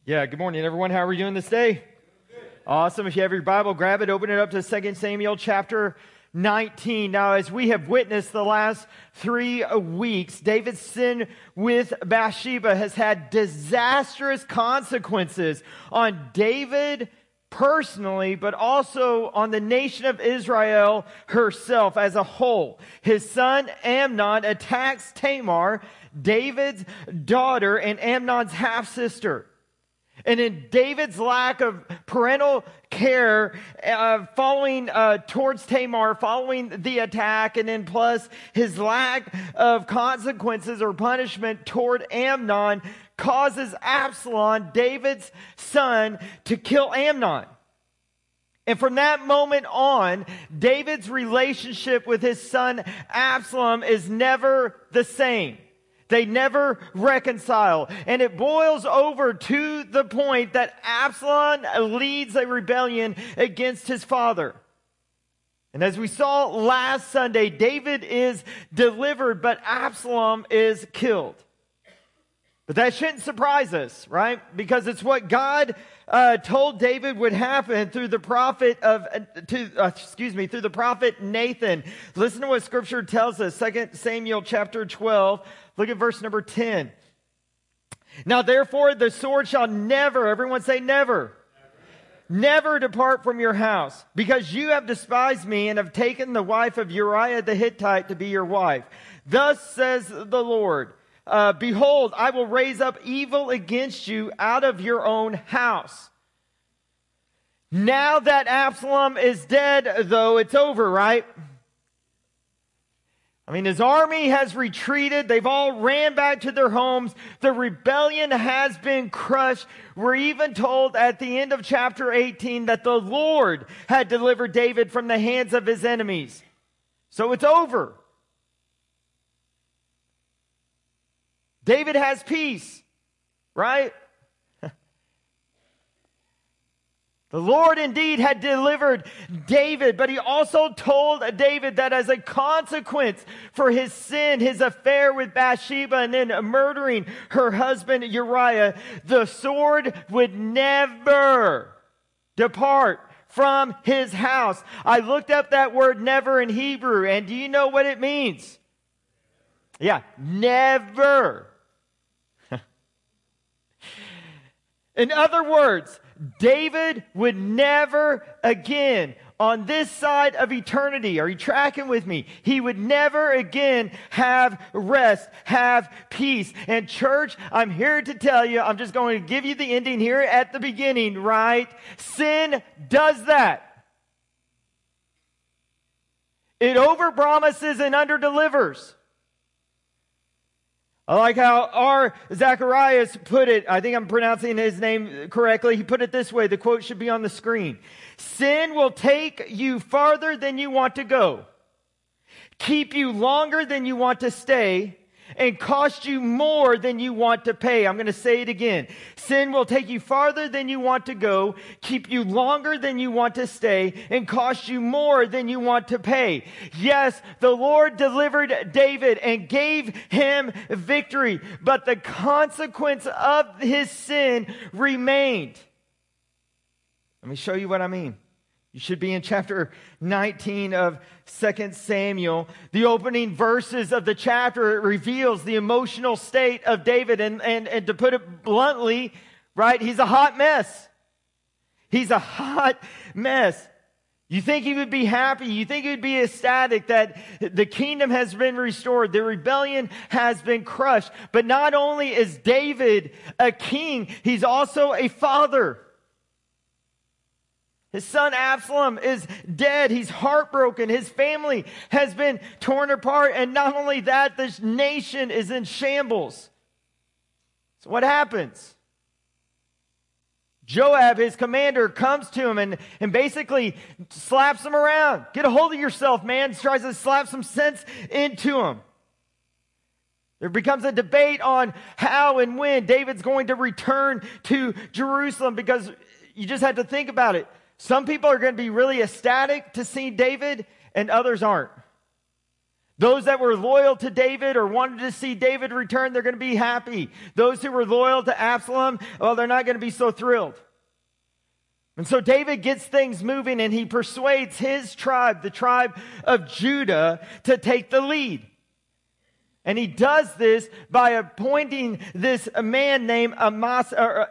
Yeah, good morning, everyone. How are we doing this day? Awesome. If you have your Bible, grab it, open it up to 2 Samuel chapter 19. Now, as we have witnessed the last 3 weeks, David's sin with Bathsheba has had disastrous consequences on David personally, but also on the nation of Israel herself as a whole. His son Amnon attacks Tamar, David's daughter and Amnon's half-sister. And in David's lack of parental care following towards Tamar, following the attack, and then plus his lack of consequences or punishment toward Amnon causes Absalom, David's son, to kill Amnon. And from that moment on, David's relationship with his son Absalom is never the same. They never reconcile. And it boils over to the point that Absalom leads a rebellion against his father. And as we saw last Sunday, David is delivered, but Absalom is killed. But that shouldn't surprise us, right? Because it's what God told David would happen through the prophet through the prophet Nathan. Listen to what Scripture tells us. 2 Samuel chapter 12. Look at verse number 10. Now therefore the sword shall never, everyone say never. Never depart from your house, because you have despised me and have taken the wife of Uriah the Hittite to be your wife. Thus says the Lord, behold, I will raise up evil against you out of your own house. Now that Absalom is dead, though, it's over, right? I mean, his army has retreated. They've all ran back to their homes. The rebellion has been crushed. We're even told at the end of chapter 18 that the Lord had delivered David from the hands of his enemies. So it's over. David has peace, right? The Lord indeed had delivered David, but he also told David that as a consequence for his sin, his affair with Bathsheba, and then murdering her husband Uriah, the sword would never depart from his house. I looked up that word never in Hebrew, and do you know what it means? Yeah, never. In other words, David would never again, on this side of eternity, are you tracking with me? He would never again have rest, have peace. And church, I'm here to tell you, I'm just going to give you the ending here at the beginning, right? Sin does that. It overpromises and underdelivers. I like how R. Zacharias put it. I think I'm pronouncing his name correctly. He put it this way. The quote should be on the screen. Sin will take you farther than you want to go, keep you longer than you want to stay, and cost you more than you want to pay. I'm going to say it again. Sin will take you farther than you want to go, keep you longer than you want to stay, and cost you more than you want to pay. Yes, the Lord delivered David and gave him victory, but the consequence of his sin remained. Let me show you what I mean. You should be in chapter 19 of 2 Samuel. The opening verses of the chapter, it reveals the emotional state of David. And to put it bluntly, right, he's a hot mess. He's a hot mess. You think he would be happy. You think he would be ecstatic that the kingdom has been restored. The rebellion has been crushed. But not only is David a king, he's also a father. His son Absalom is dead. He's heartbroken. His family has been torn apart. And not only that, this nation is in shambles. So what happens? Joab, his commander, comes to him and basically slaps him around. Get a hold of yourself, man. Tries to slap some sense into him. There becomes a debate on how and when David's going to return to Jerusalem, because you just have to think about it. Some people are going to be really ecstatic to see David, and others aren't. Those that were loyal to David or wanted to see David return, they're going to be happy. Those who were loyal to Absalom, well, they're not going to be so thrilled. And so David gets things moving and he persuades his tribe, the tribe of Judah, to take the lead. And he does this by appointing this man named Amasa,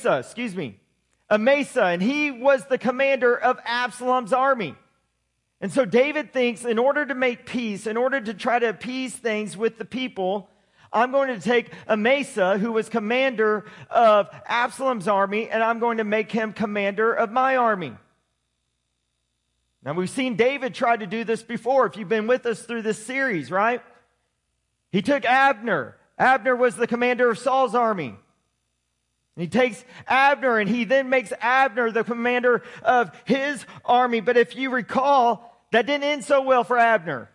and he was the commander of Absalom's army. And so David thinks, in order to make peace, in order to try to appease things with the people, I'm going to take Amasa, who was commander of Absalom's army, and I'm going to make him commander of my army. Now, we've seen David try to do this before, if you've been with us through this series, right? He took Abner. Abner was the commander of Saul's army. He takes Abner, and he then makes Abner the commander of his army. But if you recall, that didn't end so well for Abner.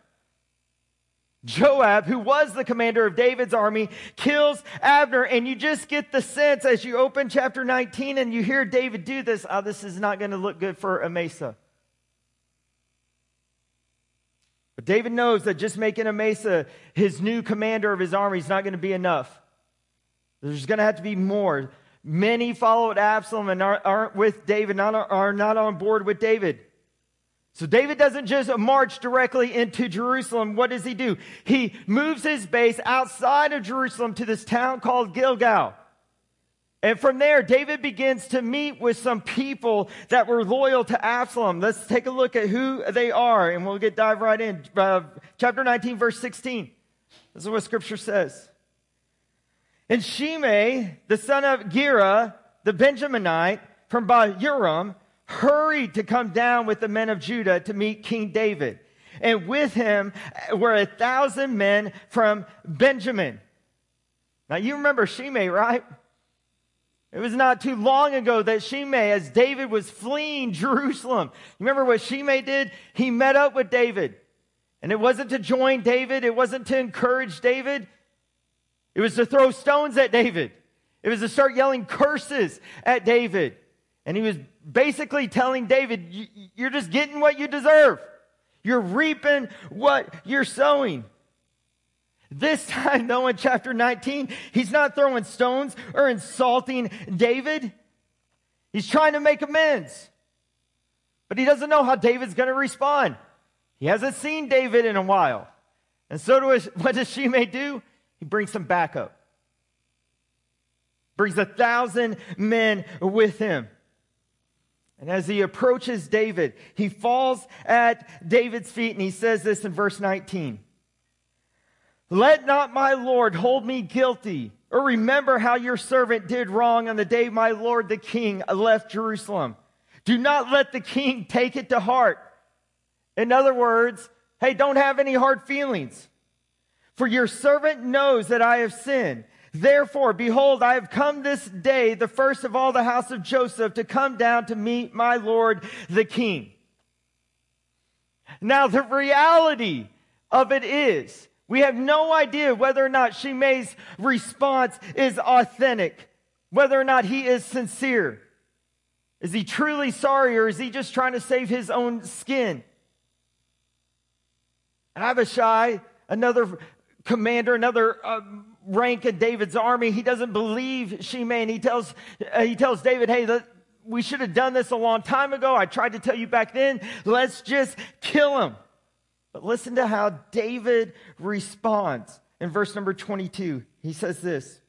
Joab, who was the commander of David's army, kills Abner, and you just get the sense as you open chapter 19 and you hear David do this, this is not going to look good for Amasa. But David knows that just making Amasa his new commander of his army is not going to be enough. There's going to have to be more. Many followed Absalom and aren't with David, are not on board with David. So David doesn't just march directly into Jerusalem. What does he do? He moves his base outside of Jerusalem to this town called Gilgal. And from there, David begins to meet with some people that were loyal to Absalom. Let's take a look at who they are, and we'll dive right in. Chapter 19, verse 16. This is what Scripture says. And Shimei, the son of Gera, the Benjaminite from Bahurim, hurried to come down with the men of Judah to meet King David. And with him were 1,000 men from Benjamin. Now you remember Shimei, right? It was not too long ago that Shimei, as David was fleeing Jerusalem, you remember what Shimei did? He met up with David. And it wasn't to join David. It wasn't to encourage David. It was to throw stones at David. It was to start yelling curses at David. And he was basically telling David, you're just getting what you deserve. You're reaping what you're sowing. This time, though, in chapter 19, he's not throwing stones or insulting David. He's trying to make amends. But he doesn't know how David's going to respond. He hasn't seen David in a while. And so what does Shimei do? He brings some backup. Brings 1,000 men with him. And as he approaches David, he falls at David's feet and he says this in verse 19. Let not my Lord hold me guilty, or remember how your servant did wrong on the day my Lord the king left Jerusalem. Do not let the king take it to heart. In other words, hey, don't have any hard feelings. For your servant knows that I have sinned. Therefore, behold, I have come this day, the first of all the house of Joseph, to come down to meet my Lord the king. Now, the reality of it is, we have no idea whether or not Shimei's response is authentic, whether or not he is sincere. Is he truly sorry, or is he just trying to save his own skin? And Abishai, another commander, another rank in David's army, he doesn't believe Shimei, and he tells David, hey, we should have done this a long time ago. I tried to tell you back then. Let's just kill him. But listen to how David responds. In verse number 22, he says this.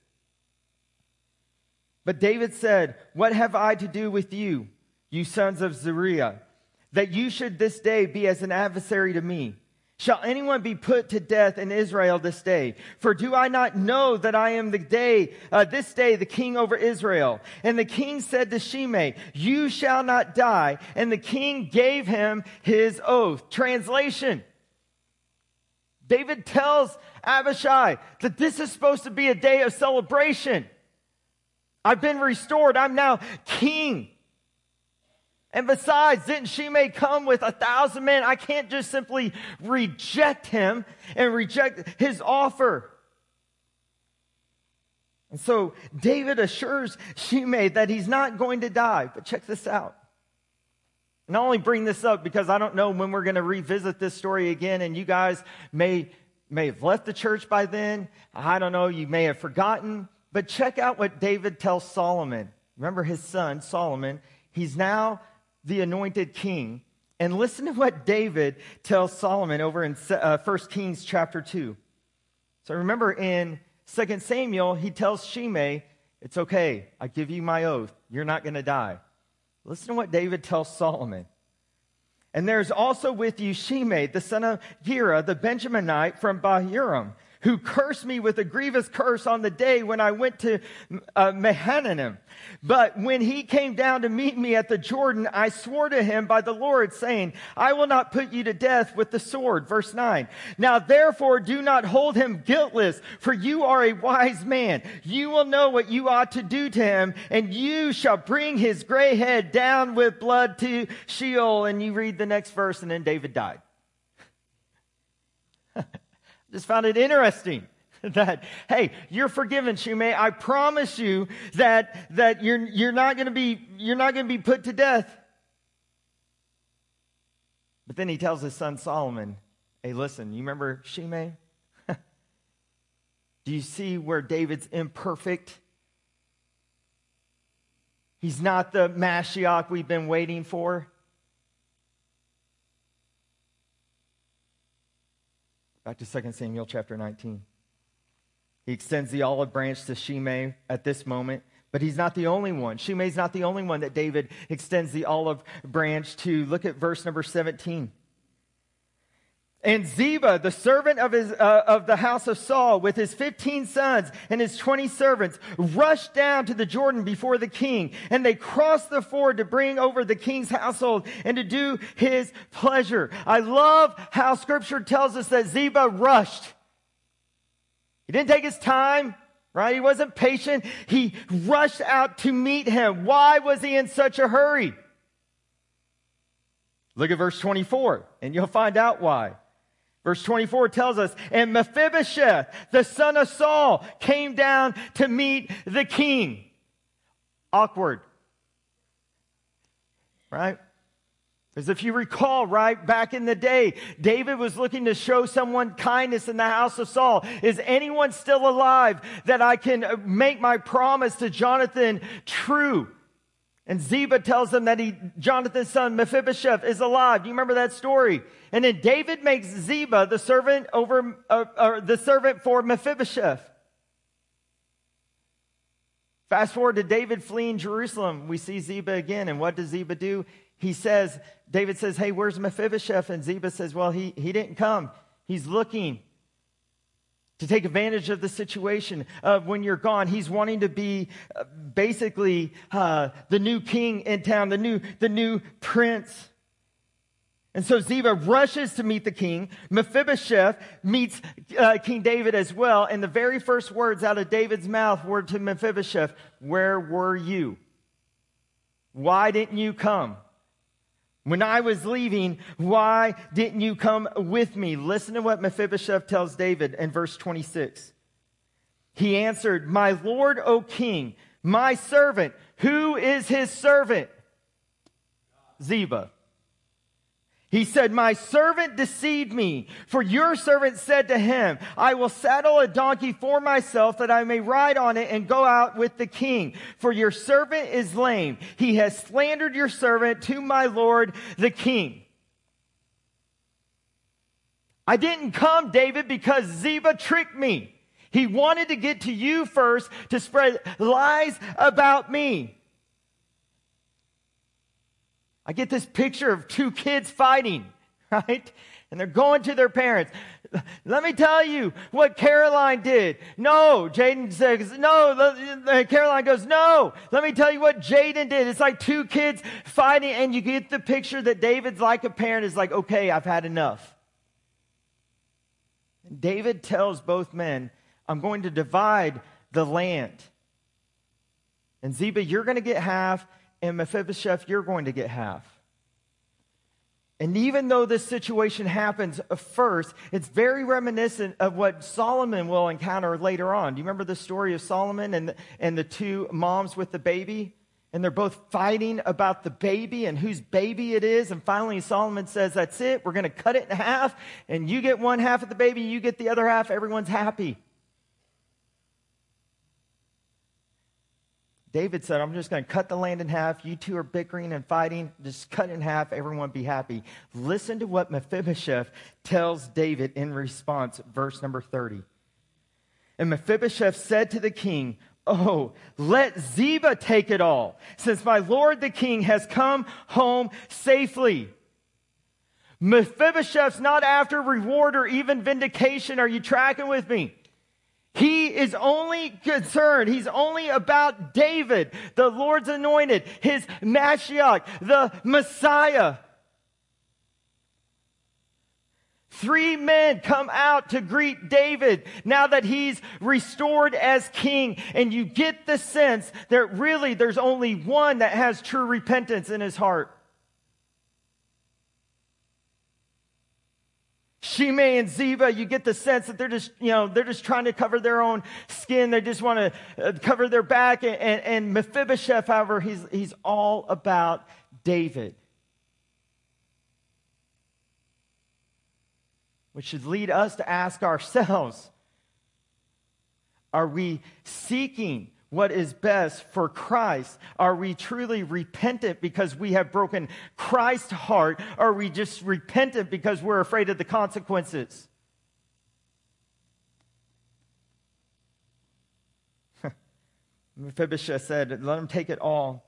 But David said, what have I to do with you, you sons of Zeruiah, that you should this day be as an adversary to me? Shall anyone be put to death in Israel this day? For do I not know that I am this day the king over Israel? And the king said to Shimei, you shall not die. And the king gave him his oath. Translation. David tells Abishai that this is supposed to be a day of celebration. I've been restored. I'm now king. And besides, didn't Shimei come with 1,000 men? I can't just simply reject him and reject his offer. And so David assures Shimei that he's not going to die. But check this out. And I only bring this up because I don't know when we're going to revisit this story again, and you guys may have left the church by then. I don't know, you may have forgotten. But check out what David tells Solomon. Remember his son, Solomon. He's now the anointed king. And listen to what David tells Solomon over in 1 Kings chapter 2. So remember in 2 Samuel, he tells Shimei, it's okay, I give you my oath, you're not going to die. Listen to what David tells Solomon. And there's also with you Shimei, the son of Gera, the Benjaminite from Bahurim, who cursed me with a grievous curse on the day when I went to Mahanaim. But when he came down to meet me at the Jordan, I swore to him by the Lord, saying, I will not put you to death with the sword. Verse 9. Now therefore do not hold him guiltless, for you are a wise man. You will know what you ought to do to him, and you shall bring his gray head down with blood to Sheol. And you read the next verse, and then David died. Just found it interesting that, hey, you're forgiven, Shimei. I promise you that you're not going to be put to death. But then he tells his son Solomon, hey, listen, you remember Shimei? Do you see where David's imperfect? He's not the Mashiach we've been waiting for. Back to 2 Samuel chapter 19. He extends the olive branch to Shimei at this moment, but he's not the only one. Shimei's not the only one that David extends the olive branch to. Look at verse number 17. And Ziba, the servant of the house of Saul, with his 15 sons and his 20 servants, rushed down to the Jordan before the king. And they crossed the ford to bring over the king's household and to do his pleasure. I love how Scripture tells us that Ziba rushed. He didn't take his time, right? He wasn't patient. He rushed out to meet him. Why was he in such a hurry? Look at verse 24, and you'll find out why. Verse 24 tells us, and Mephibosheth, the son of Saul, came down to meet the king. Awkward. Right? Because if you recall, right, back in the day, David was looking to show someone kindness in the house of Saul. Is anyone still alive that I can make my promise to Jonathan true? And Ziba tells him that Jonathan's son Mephibosheth is alive. Do you remember that story? And then David makes Ziba the servant for Mephibosheth. Fast forward to David fleeing Jerusalem. We see Ziba again. And what does Ziba do? David says, hey, where's Mephibosheth? And Ziba says, well, he didn't come. He's looking to take advantage of the situation of when you're gone. He's wanting to be basically the new king in town, the new prince. And so Ziba rushes to meet the king. Mephibosheth meets King David as well. And the very first words out of David's mouth were to Mephibosheth, where were you? Why didn't you come? When I was leaving, why didn't you come with me? Listen to what Mephibosheth tells David in verse 26. He answered, my lord, O king, my servant. Who is his servant? Ziba. He said, my servant deceived me, for your servant said to him, I will saddle a donkey for myself that I may ride on it and go out with the king. For your servant is lame. He has slandered your servant to my lord, the king. I didn't come, David, because Ziba tricked me. He wanted to get to you first to spread lies about me. I get this picture of two kids fighting, right? And they're going to their parents. Let me tell you what Caroline did. No, Jaden says, no. Caroline goes, no. Let me tell you what Jaden did. It's like two kids fighting, and you get the picture that David's like a parent is like, okay, I've had enough. And David tells both men, I'm going to divide the land. And Ziba, you're going to get half. And Mephibosheth, you're going to get half. And even though this situation happens first, it's very reminiscent of what Solomon will encounter later on. Do you remember the story of Solomon and the two moms with the baby? And they're both fighting about the baby and whose baby it is. And finally, Solomon says, that's it. We're going to cut it in half. And you get one half of the baby, you get the other half. Everyone's happy. David said, I'm just going to cut the land in half. You two are bickering and fighting. Just cut it in half. Everyone be happy. Listen to what Mephibosheth tells David in response, verse number 30. And Mephibosheth said to the king, oh, let Ziba take it all, since my lord the king has come home safely. Mephibosheth's not after reward or even vindication. Are you tracking with me? He is only concerned, he's only about David, the Lord's anointed, his Mashiach, the Messiah. 3 men come out to greet David now that he's restored as king. And you get the sense that really there's only one that has true repentance in his heart. Shimei and Ziba, you get the sense that they're just trying to cover their own skin. They just want to cover their back. And Mephibosheth, however, he's all about David. Which should lead us to ask ourselves, are we seeking what is best for Christ? Are we truly repentant because we have broken Christ's heart? Or are we just repentant because we're afraid of the consequences? Mephibosheth said, let him take it all.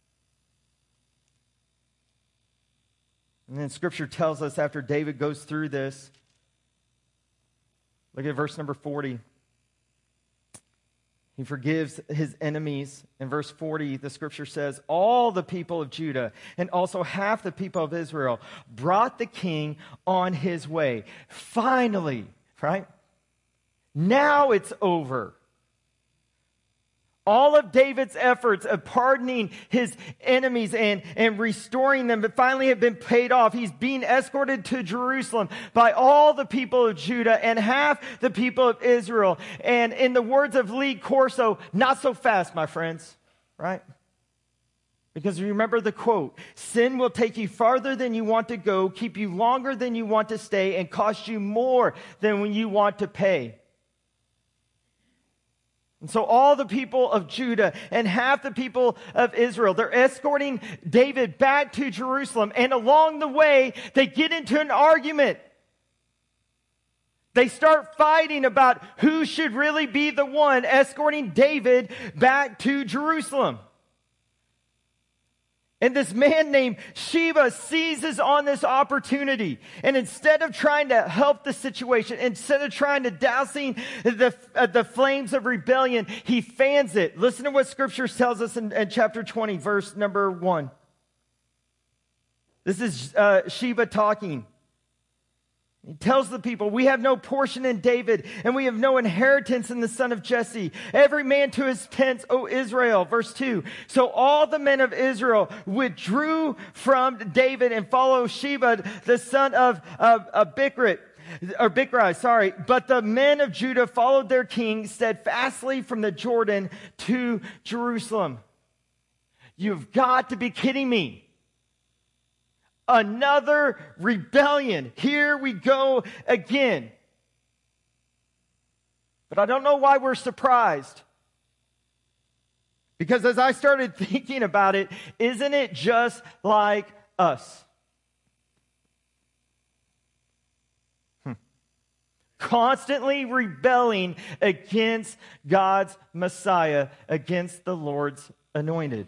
And then Scripture tells us after David goes through this, look at verse number 40. He forgives his enemies. In verse 40, the Scripture says, all the people of Judah and also half the people of Israel brought the king on his way. Finally, right? Now it's over. All of David's efforts of pardoning his enemies and restoring them, but finally have been paid off. He's being escorted to Jerusalem by all the people of Judah and half the people of Israel. And in the words of Lee Corso, not so fast, my friends, right? Because remember the quote, sin will take you farther than you want to go, keep you longer than you want to stay, and cost you more than when you want to pay. And so all the people of Judah and half the people of Israel, they're escorting David back to Jerusalem. And along the way, they get into an argument. They start fighting about who should really be the one escorting David back to Jerusalem. And this man named Sheba seizes on this opportunity. And instead of trying to help the situation, instead of trying to dousing the flames of rebellion, he fans it. Listen to what Scripture tells us in chapter 20, verse number 1. This is Sheba talking. He tells the people, we have no portion in David, and we have no inheritance in the son of Jesse. Every man to his tents, O Israel. Verse 2. So all the men of Israel withdrew from David and followed Sheba, the son of Bichri. But the men of Judah followed their king steadfastly from the Jordan to Jerusalem. You've got to be kidding me. Another rebellion. Here we go again. But I don't know why we're surprised. Because as I started thinking about it, isn't it just like us? Constantly rebelling against God's Messiah, against the Lord's anointed.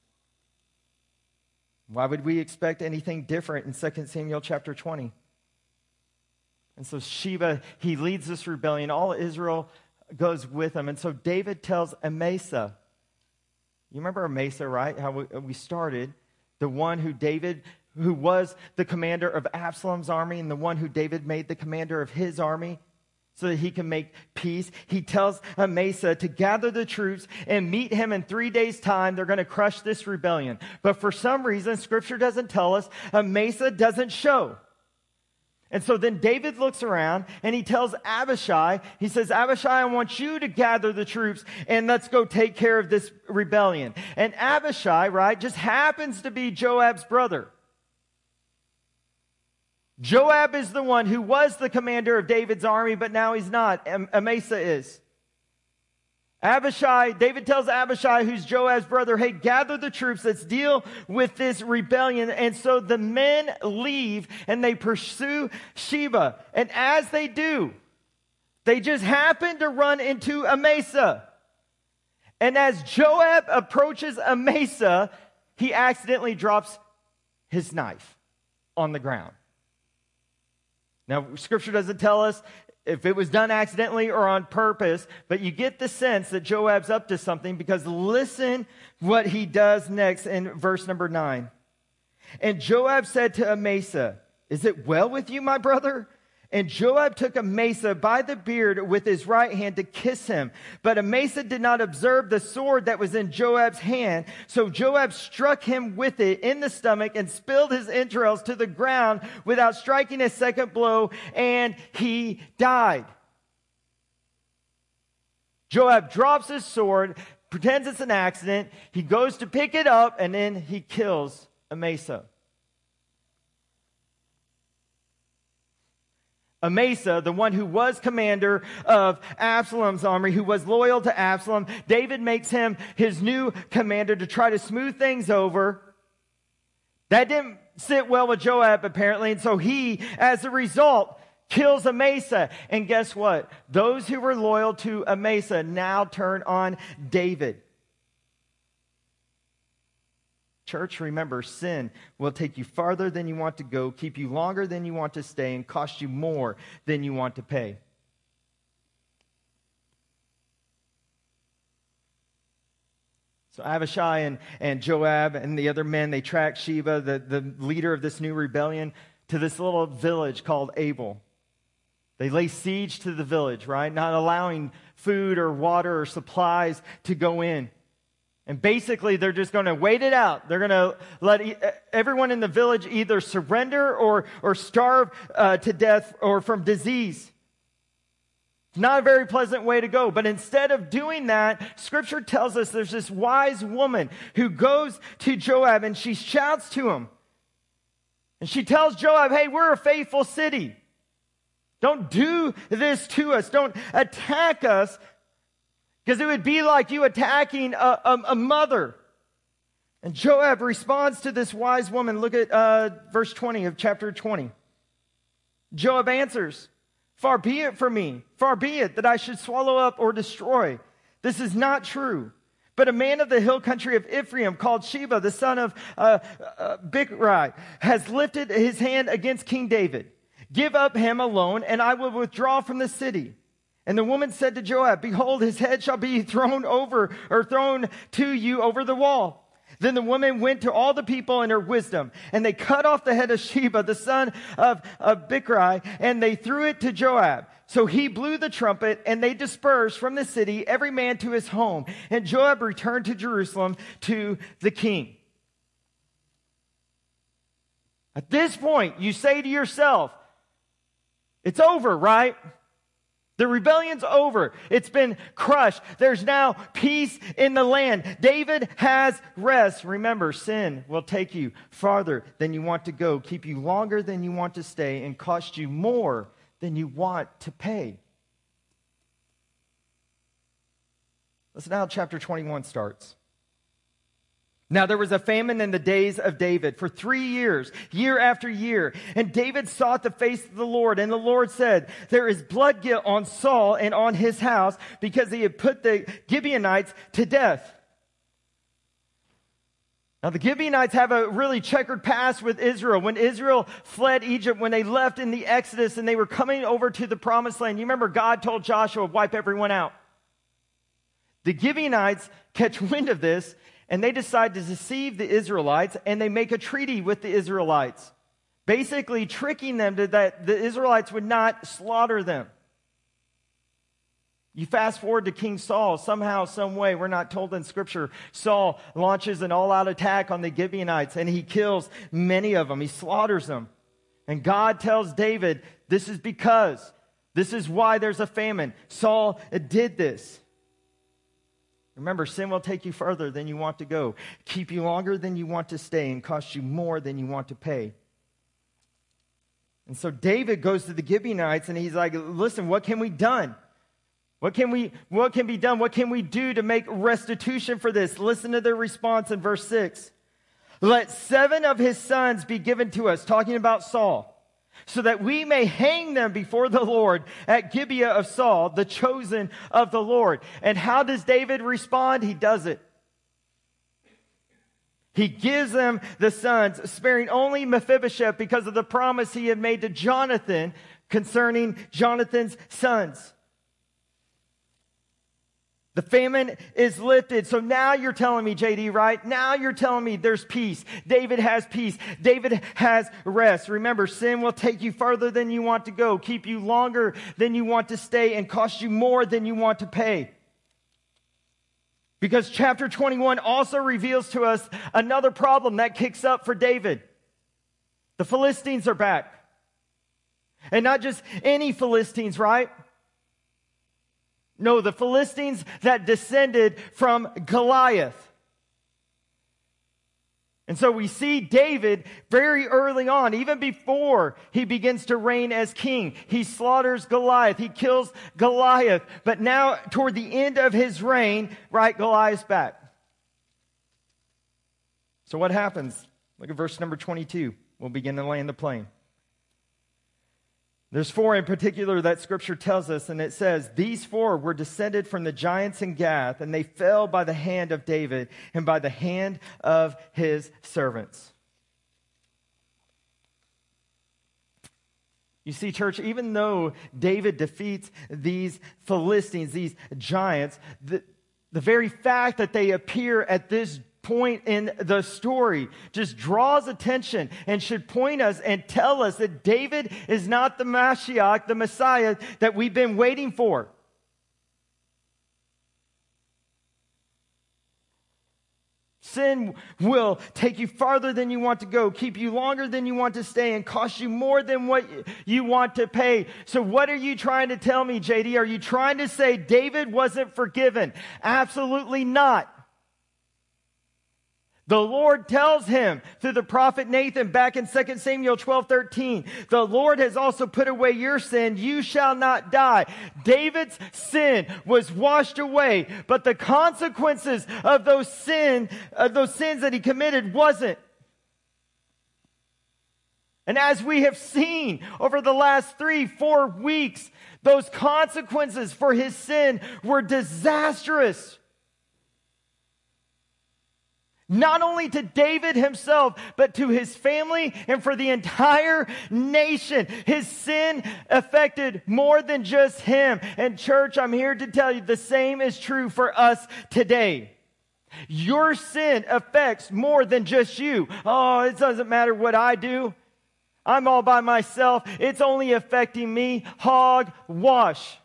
Why would we expect anything different in 2 Samuel chapter 20? And so Sheba, he leads this rebellion. All Israel goes with him. And so David tells Amasa. You remember Amasa, right? How we started. The one who was the commander of Absalom's army and the one who David made the commander of his army so that he can make peace. He tells Amasa to gather the troops and meet him in 3 days' time. They're going to crush this rebellion. But for some reason, Scripture doesn't tell us. Amasa doesn't show. And so then David looks around and he tells Abishai, he says, Abishai, I want you to gather the troops and let's go take care of this rebellion. And Abishai, right, just happens to be Joab's brother. Joab is the one who was the commander of David's army, but now he's not. Amasa is. David tells Abishai, who's Joab's brother, hey, gather the troops, let's deal with this rebellion. And so the men leave and they pursue Sheba. And as they do, they just happen to run into Amasa. And as Joab approaches Amasa, he accidentally drops his knife on the ground. Now, Scripture doesn't tell us if it was done accidentally or on purpose, but you get the sense that Joab's up to something, because listen what he does next in verse number 9. And Joab said to Amasa, is it well with you, my brother? And Joab took Amasa by the beard with his right hand to kiss him. But Amasa did not observe the sword that was in Joab's hand. So Joab struck him with it in the stomach and spilled his entrails to the ground without striking a second blow, and he died. Joab drops his sword, pretends it's an accident. He goes to pick it up, and then he kills Amasa. Amasa, the one who was commander of Absalom's army, who was loyal to Absalom, David makes him his new commander to try to smooth things over. That didn't sit well with Joab, apparently, and so he, as a result, kills Amasa. And guess what? Those who were loyal to Amasa now turn on David. Church, remember, sin will take you farther than you want to go, keep you longer than you want to stay, and cost you more than you want to pay. So Abishai and Joab and the other men, they track Sheba, the leader of this new rebellion, to this little village called Abel. They lay siege to the village, right? Not allowing food or water or supplies to go in. And basically, they're just going to wait it out. They're going to let everyone in the village either surrender or starve to death or from disease. It's not a very pleasant way to go. But instead of doing that, Scripture tells us there's this wise woman who goes to Joab and she shouts to him. And she tells Joab, hey, we're a faithful city. Don't do this to us. Don't attack us. Because it would be like you attacking a mother. And Joab responds to this wise woman. Look at verse 20 of chapter 20. Joab answers, far be it from me, far be it that I should swallow up or destroy. This is not true. But a man of the hill country of Ephraim called Sheba, the son of Bichri, has lifted his hand against King David. Give up him alone, and I will withdraw from the city. And the woman said to Joab, behold, his head shall be thrown to you over the wall. Then the woman went to all the people in her wisdom, and they cut off the head of Sheba, the son of Bichri, and they threw it to Joab. So he blew the trumpet, and they dispersed from the city, every man to his home. And Joab returned to Jerusalem to the king. At this point, you say to yourself, it's over, right? The rebellion's over. It's been crushed. There's now peace in the land. David has rest. Remember, sin will take you farther than you want to go, keep you longer than you want to stay, and cost you more than you want to pay. Listen how chapter 21 starts. Now there was a famine in the days of David for 3 years, year after year. And David sought the face of the Lord. And the Lord said, there is blood guilt on Saul and on his house because he had put the Gibeonites to death. Now the Gibeonites have a really checkered past with Israel. When Israel fled Egypt, when they left in the Exodus and they were coming over to the promised land, you remember God told Joshua, wipe everyone out. The Gibeonites catch wind of this, and they decide to deceive the Israelites, and they make a treaty with the Israelites, basically tricking them that the Israelites would not slaughter them. You fast forward to King Saul. Somehow, some way, we're not told in Scripture, Saul launches an all-out attack on the Gibeonites, and he kills many of them. He slaughters them. And God tells David, this is why there's a famine. Saul did this. Remember, sin will take you further than you want to go, keep you longer than you want to stay, and cost you more than you want to pay. And so David goes to the Gibeonites and he's like, listen, what can we done? What can be done? What can we do to make restitution for this? Listen to their response in verse 6. Let 7 of his sons be given to us, talking about Saul, so that we may hang them before the Lord at Gibeah of Saul, the chosen of the Lord. And how does David respond? He does it. He gives them the sons, sparing only Mephibosheth because of the promise he had made to Jonathan concerning Jonathan's sons. The famine is lifted. So now you're telling me, JD, right? Now you're telling me there's peace. David has peace. David has rest. Remember, sin will take you further than you want to go, keep you longer than you want to stay, and cost you more than you want to pay. Because chapter 21 also reveals to us another problem that kicks up for David. The Philistines are back. And not just any Philistines, right? No, the Philistines that descended from Goliath. And so we see David very early on, even before he begins to reign as king. He slaughters Goliath. He kills Goliath. But now, toward the end of his reign, right, Goliath's back. So what happens? Look at verse number 22. We'll begin to land the plane. There's 4 in particular that Scripture tells us, and it says, these 4 were descended from the giants in Gath, and they fell by the hand of David and by the hand of his servants. You see, church, even though David defeats these Philistines, these giants, the very fact that they appear at this point in the story just draws attention and should point us and tell us that David is not the Mashiach, the Messiah that we've been waiting for. Sin will take you farther than you want to go, keep you longer than you want to stay, and cost you more than what you want to pay. So what are you trying to tell me, JD? Are you trying to say David wasn't forgiven? Absolutely not. The Lord tells him through the prophet Nathan back in 2 Samuel 12:13, the Lord has also put away your sin. You shall not die. David's sin was washed away, but the consequences of those sins that he committed wasn't. And as we have seen over the last 3-4 weeks, those consequences for his sin were disastrous. Not only to David himself, but to his family and for the entire nation. His sin affected more than just him. And church, I'm here to tell you the same is true for us today. Your sin affects more than just you. Oh, it doesn't matter what I do. I'm all by myself. It's only affecting me. Hogwash.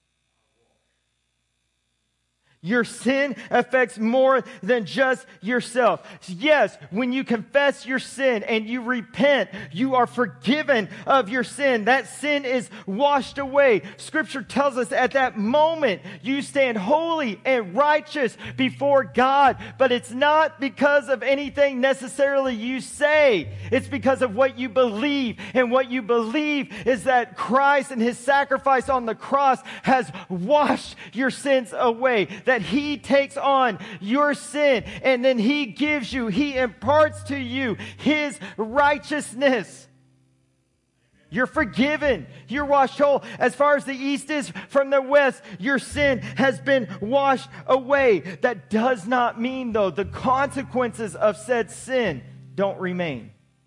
Your sin affects more than just yourself. Yes, when you confess your sin and you repent, you are forgiven of your sin. That sin is washed away. Scripture tells us at that moment you stand holy and righteous before God. But it's not because of anything necessarily you say. It's because of what you believe. And what you believe is that Christ and his sacrifice on the cross has washed your sins away. That he takes on your sin and then he imparts to you his righteousness. You're forgiven. You're washed whole. As far as the east is from the west, your sin has been washed away. That does not mean, though, the consequences of said sin don't remain.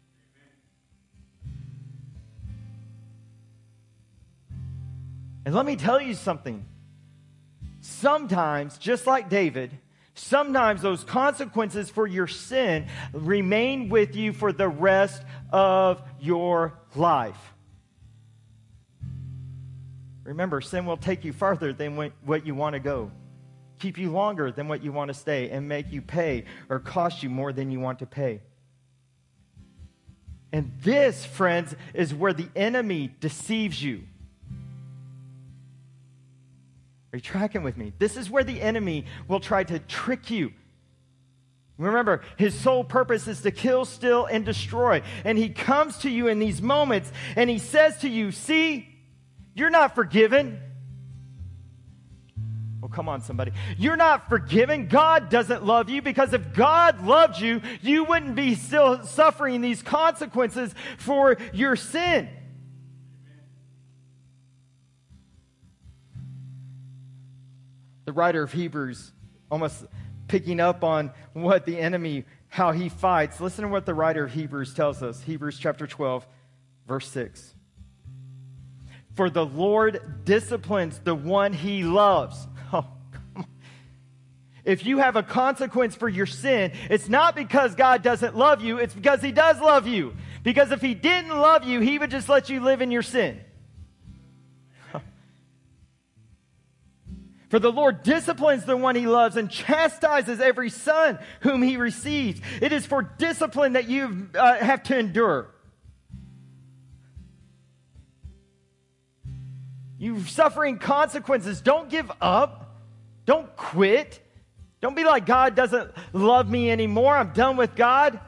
And let me tell you something. Sometimes, just like David, sometimes those consequences for your sin remain with you for the rest of your life. Remember, sin will take you farther than what you want to go, keep you longer than what you want to stay, and make you pay or cost you more than you want to pay. And this, friends, is where the enemy deceives you. Are you tracking with me? This is where the enemy will try to trick you. Remember, his sole purpose is to kill, steal, and destroy. And he comes to you in these moments and he says to you, see, you're not forgiven. Well, come on, somebody. You're not forgiven. God doesn't love you, because if God loved you, you wouldn't be still suffering these consequences for your sin. The writer of Hebrews, almost picking up on what the enemy, how he fights. Listen to what the writer of Hebrews tells us. Hebrews chapter 12, verse 6. For the Lord disciplines the one he loves. Oh, come on. If you have a consequence for your sin, it's not because God doesn't love you, it's because he does love you. Because if he didn't love you, he would just let you live in your sin. For the Lord disciplines the one he loves and chastises every son whom he receives. It is for discipline that you have to endure. You're suffering consequences. Don't give up. Don't quit. Don't be like, God doesn't love me anymore. I'm done with God.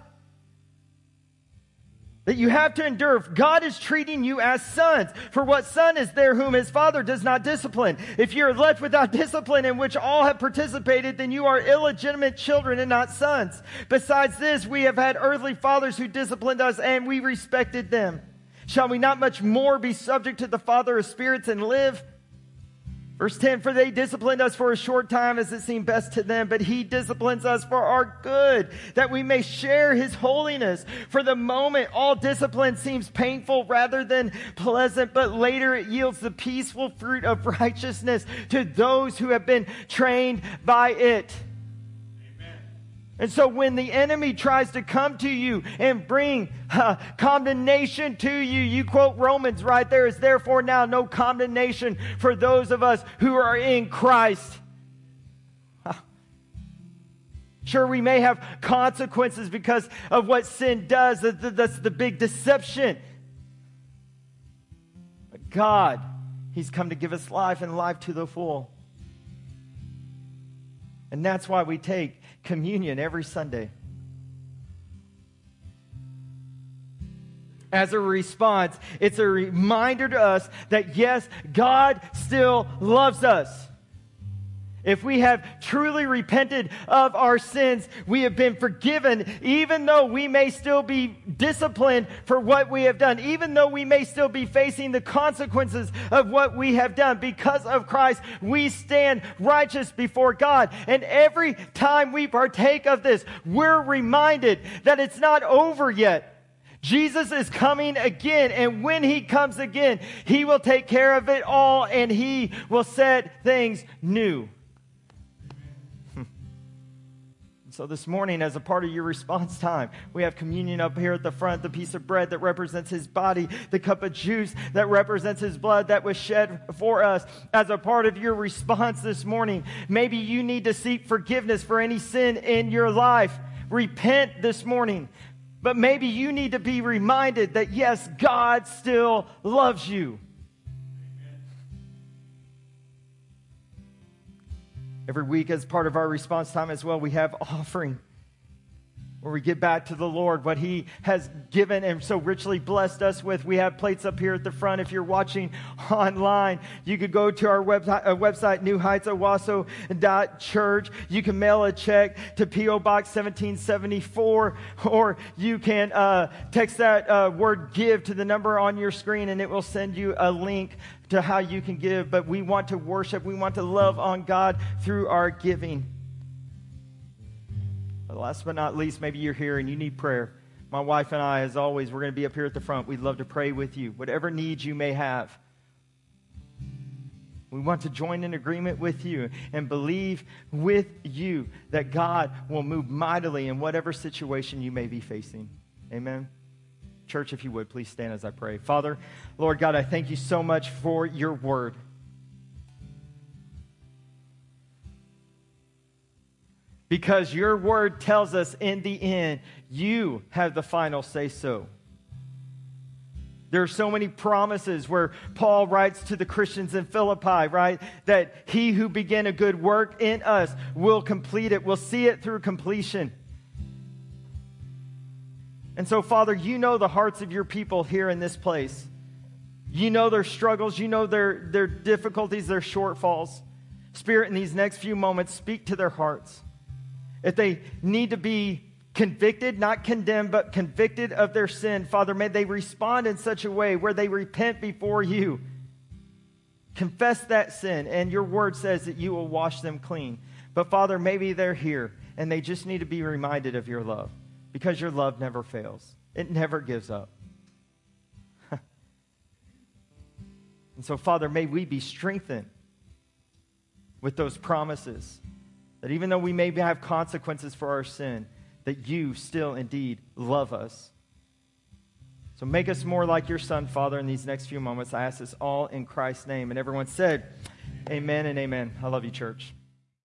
That you have to endure. God is treating you as sons. For what son is there whom his father does not discipline? If you're left without discipline in which all have participated, then you are illegitimate children and not sons. Besides this, we have had earthly fathers who disciplined us, and we respected them. Shall we not much more be subject to the Father of spirits and live? Verse 10, for they disciplined us for a short time as it seemed best to them, but he disciplines us for our good, that we may share his holiness. For the moment, all discipline seems painful rather than pleasant, but later it yields the peaceful fruit of righteousness to those who have been trained by it. And so when the enemy tries to come to you and bring condemnation to you, you quote Romans right there, is therefore now no condemnation for those of us who are in Christ. Sure, we may have consequences because of what sin does. That's the big deception. But God, he's come to give us life and life to the full. And that's why we take communion every Sunday. As a response, it's a reminder to us that yes, God still loves us. If we have truly repented of our sins, we have been forgiven, even though we may still be disciplined for what we have done, even though we may still be facing the consequences of what we have done. Because of Christ, we stand righteous before God. And every time we partake of this, we're reminded that it's not over yet. Jesus is coming again, and when he comes again, he will take care of it all, and he will set things new. So this morning, as a part of your response time, we have communion up here at the front, the piece of bread that represents his body, the cup of juice that represents his blood that was shed for us. As a part of your response this morning, maybe you need to seek forgiveness for any sin in your life. Repent this morning. But maybe you need to be reminded that yes, God still loves you. Every week, as part of our response time as well, we have offering, where we give back to the Lord what he has given and so richly blessed us with. We have plates up here at the front. If you're watching online, you could go to our website, newheightsowasso.church. You can mail a check to P.O. Box 1774, or you can text that word give to the number on your screen, and it will send you a link to how you can give. But we want to worship. We want to love on God through our giving. But last but not least, maybe you're here and you need prayer. My wife and I, as always, we're going to be up here at the front. We'd love to pray with you, whatever needs you may have. We want to join in agreement with you and believe with you that God will move mightily in whatever situation you may be facing. Amen. Church, if you would, please stand as I pray. Father, Lord God, I thank you so much for your word. Because your word tells us in the end, you have the final say so. There are so many promises where Paul writes to the Christians in Philippi, right? That he who began a good work in us will complete it, will see it through completion. And so, Father, you know the hearts of your people here in this place. You know their struggles. You know their difficulties, their shortfalls. Spirit, in these next few moments, speak to their hearts. If they need to be convicted, not condemned, but convicted of their sin, Father, may they respond in such a way where they repent before you. Confess that sin, and your word says that you will wash them clean. But, Father, maybe they're here, and they just need to be reminded of your love. Because your love never fails. It never gives up. And so, Father, may we be strengthened with those promises. That even though we may have consequences for our sin, that you still indeed love us. So make us more like your Son, Father, in these next few moments. I ask this all in Christ's name. And everyone said, amen and amen. I love you, church.